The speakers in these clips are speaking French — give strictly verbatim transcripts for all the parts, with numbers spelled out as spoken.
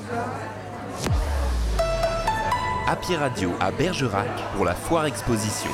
Happy Radio à Bergerac pour la foire exposition.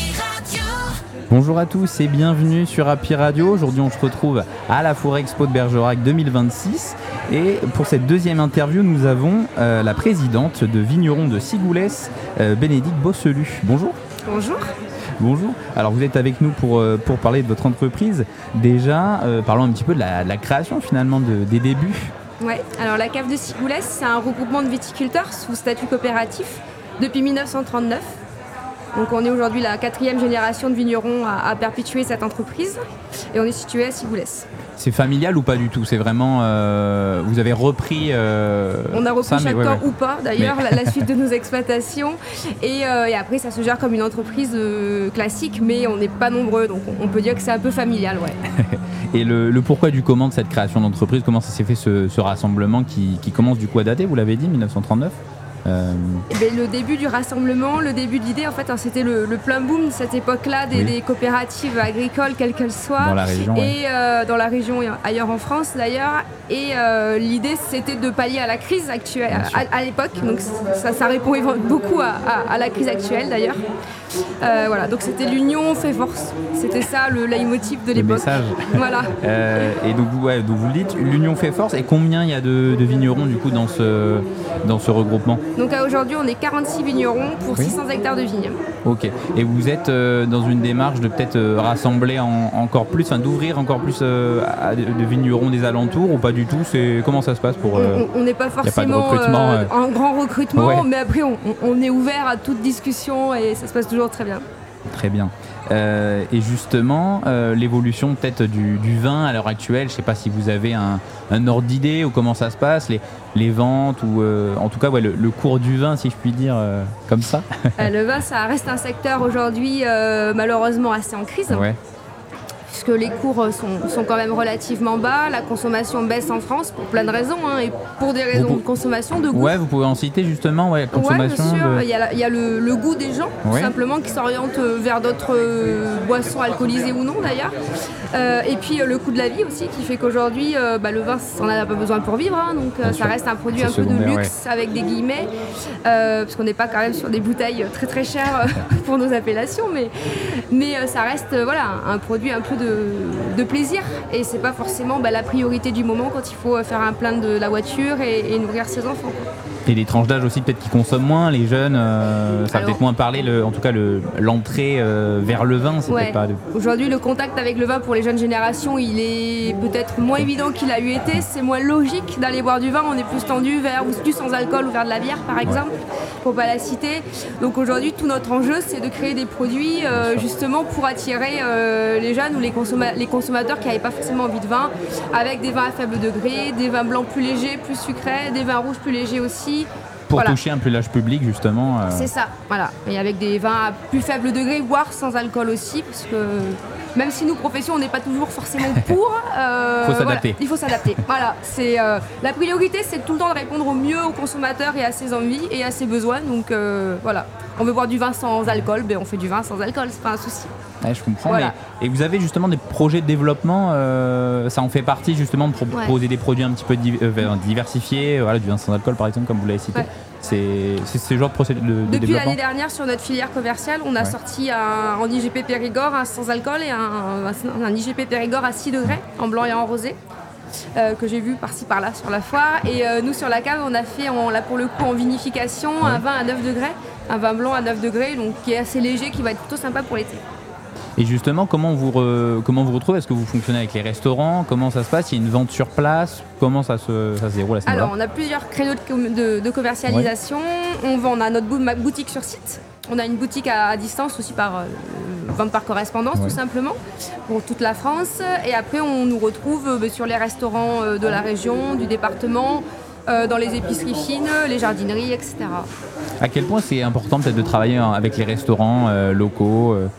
Bonjour à tous et bienvenue sur Happy Radio. Aujourd'hui on se retrouve à la Foire Expo de Bergerac deux mille vingt-six et pour cette deuxième interview nous avons euh, la présidente de Vignerons de Cigoulès, euh, Bénédicte Bosselu. Bonjour. Bonjour. Bonjour. Alors vous êtes avec nous pour, euh, pour parler de votre entreprise. Déjà, euh, parlons un petit peu de la, de la création finalement de, des débuts. Ouais, alors la cave de Cigoulès, c'est un regroupement de viticulteurs sous statut coopératif depuis dix-neuf cent trente-neuf. Donc on est aujourd'hui la quatrième génération de vignerons à, à perpétuer cette entreprise et on est situé à Cigoulès. C'est familial ou pas du tout? C'est vraiment... Euh, vous avez repris... Euh, on a repris ça, chaque mais, temps ouais, ouais. ou pas d'ailleurs mais... la, la suite de nos exploitations et, euh, et après ça se gère comme une entreprise euh, classique mais on n'est pas nombreux donc on, on peut dire que c'est un peu familial. Ouais. Et le, le pourquoi du comment de cette création d'entreprise, comment ça s'est fait ce, ce rassemblement qui, qui commence du coup à dater, vous l'avez dit, dix-neuf cent trente-neuf euh... Eh bien, le début du rassemblement, le début de l'idée, en fait, hein, c'était le, le plein boom de cette époque-là des, oui. des coopératives agricoles, quelles qu'elles soient, dans la région, et ouais. euh, dans la région et ailleurs en France d'ailleurs. Et euh, l'idée, c'était de pallier à la crise actuelle à, à l'époque. Donc ça, ça répond beaucoup à, à, à la crise actuelle d'ailleurs. Euh, voilà, donc c'était l'union fait force. C'était ça le leitmotiv de l'époque. Le message. Voilà. Euh, et donc, ouais, donc vous le dites, l'union fait force. Et combien il y a de, de vignerons du coup dans ce dans ce regroupement? Donc à aujourd'hui, on est quarante-six vignerons pour oui. six cents hectares de vignes. Ok. Et vous êtes euh, dans une démarche de peut-être euh, rassembler en, encore plus, enfin d'ouvrir encore plus euh, à de, de vignerons des alentours ou pas du tout? C'est comment ça se passe pour euh, On n'est pas forcément pas euh, euh, un grand recrutement, ouais. mais après on, on est ouvert à toute discussion et ça se passe toujours très bien. Très bien. Euh, et justement, euh, l'évolution peut-être du, du vin à l'heure actuelle, je ne sais pas si vous avez un, un ordre d'idée ou comment ça se passe, les, les ventes ou euh, en tout cas ouais, le, le cours du vin, si je puis dire, euh, comme ça. euh, le vin, ça reste un secteur aujourd'hui euh, malheureusement assez en crise. Ouais. Puisque les cours sont, sont quand même relativement bas, la consommation baisse en France pour plein de raisons, hein, et pour des raisons pouvez... de consommation, de goût. Ouais, vous pouvez en citer justement, ouais, consommation. Ouais, bien sûr, de... il y a, la, il y a le, le goût des gens, ouais. tout simplement, qui s'orientent vers d'autres euh, boissons alcoolisées ou non d'ailleurs. Euh, et puis euh, le coût de la vie aussi, qui fait qu'aujourd'hui, euh, bah, le vin, on n'en a pas besoin pour vivre, hein, donc euh, ça reste un produit un peu de luxe, ouais. avec des guillemets, euh, parce qu'on n'est pas quand même sur des bouteilles très très chères pour nos appellations, mais, mais euh, ça reste euh, voilà, un produit un peu de, de plaisir et c'est pas forcément bah, la priorité du moment quand il faut faire un plein de la voiture et, et nourrir ses enfants. Et les tranches d'âge aussi peut-être qui consomment moins, les jeunes, euh, ça a peut-être moins parlé, le, en tout cas le, l'entrée euh, vers le vin, c'est ouais. peut-être pas... De... Aujourd'hui le contact avec le vin pour les jeunes générations il est peut-être moins évident qu'il a eu été, c'est moins logique d'aller boire du vin, on est plus tendu vers du sans alcool ou vers de la bière par exemple, ouais. pour pas la citer. Donc aujourd'hui tout notre enjeu c'est de créer des produits euh, justement pour attirer euh, les jeunes ou les, consomma- les consommateurs qui n'avaient pas forcément envie de vin, avec des vins à faible degré, des vins blancs plus légers, plus sucrés, des vins rouges plus légers aussi. Pour voilà. toucher un peu l'âge public justement. Euh... C'est ça, voilà. Et avec des vins à plus faible degré, voire sans alcool aussi, parce que même si nous, profession, on n'est pas toujours forcément pour. Euh, il faut s'adapter. Voilà, il faut s'adapter. Voilà. C'est, euh, la priorité, c'est tout le temps de répondre au mieux aux consommateurs et à ses envies et à ses besoins. Donc euh, voilà. On veut boire du vin sans alcool, ben on fait du vin sans alcool, c'est pas un souci. Ouais, je comprends. Voilà. Mais, et vous avez justement des projets de développement, euh, ça en fait partie justement de proposer ouais. des produits un petit peu div- euh, diversifiés, voilà, du vin sans alcool par exemple, comme vous l'avez cité. Ouais. C'est, c'est ce genre de procédé de, de Depuis développement. L'année dernière, sur notre filière commerciale, on a ouais. sorti un, en I G P Périgord un sans alcool et un, un, un I G P Périgord à six degrés, en blanc et en rosé. Euh, que j'ai vu par-ci par-là sur la foire et euh, nous sur la cave on a fait en, là pour le coup en vinification ouais. un vin à neuf degrés, un vin blanc à neuf degrés donc qui est assez léger, qui va être plutôt sympa pour l'été. Et justement, comment vous, re, comment vous retrouvez? Est-ce que vous fonctionnez avec les restaurants? Comment ça se passe? Il y a une vente sur place? Comment ça se, ça se déroule à ce niveau-là? Alors, on a plusieurs créneaux de, de, de commercialisation. Ouais. On vend, on a notre boutique sur site. On a une boutique à, à distance aussi par euh, vente par correspondance, ouais. tout simplement, pour toute la France. Et après, on nous retrouve euh, sur les restaurants euh, de la région, du département, euh, dans les épiceries fines, les jardineries, et cetera. À quel point c'est important peut-être de travailler avec les restaurants euh, locaux euh...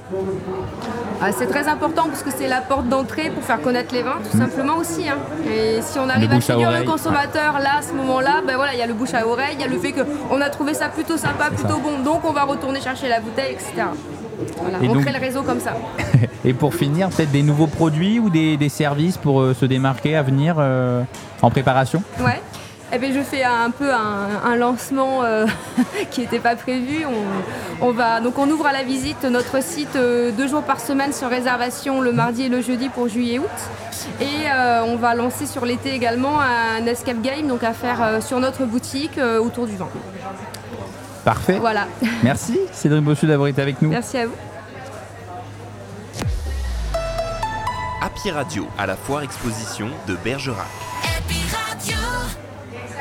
Ah, c'est très important parce que c'est la porte d'entrée pour faire connaître les vins, tout mmh. simplement aussi. Hein. Et si on arrive à séduire le consommateur là, à ce moment-là, ben voilà, il y a le bouche à oreille, il y a le fait qu'on a trouvé ça plutôt sympa, c'est plutôt ça. Bon, donc on va retourner chercher la bouteille, et cetera. Voilà, on donc... crée le réseau comme ça. Et pour finir, peut-être des nouveaux produits ou des, des services pour euh, se démarquer à venir euh, en préparation? Ouais. Eh bien, je fais un peu un, un lancement euh, qui n'était pas prévu. On, on, va, donc on ouvre à la visite notre site euh, deux jours par semaine sur réservation le mardi et le jeudi pour juillet-août. Et euh, on va lancer sur l'été également un escape game donc à faire euh, sur notre boutique euh, autour du vent. Parfait. Voilà. Merci Cédric Bossu d'avoir été avec nous. Merci à vous. Happy Radio à la foire exposition de Bergerac.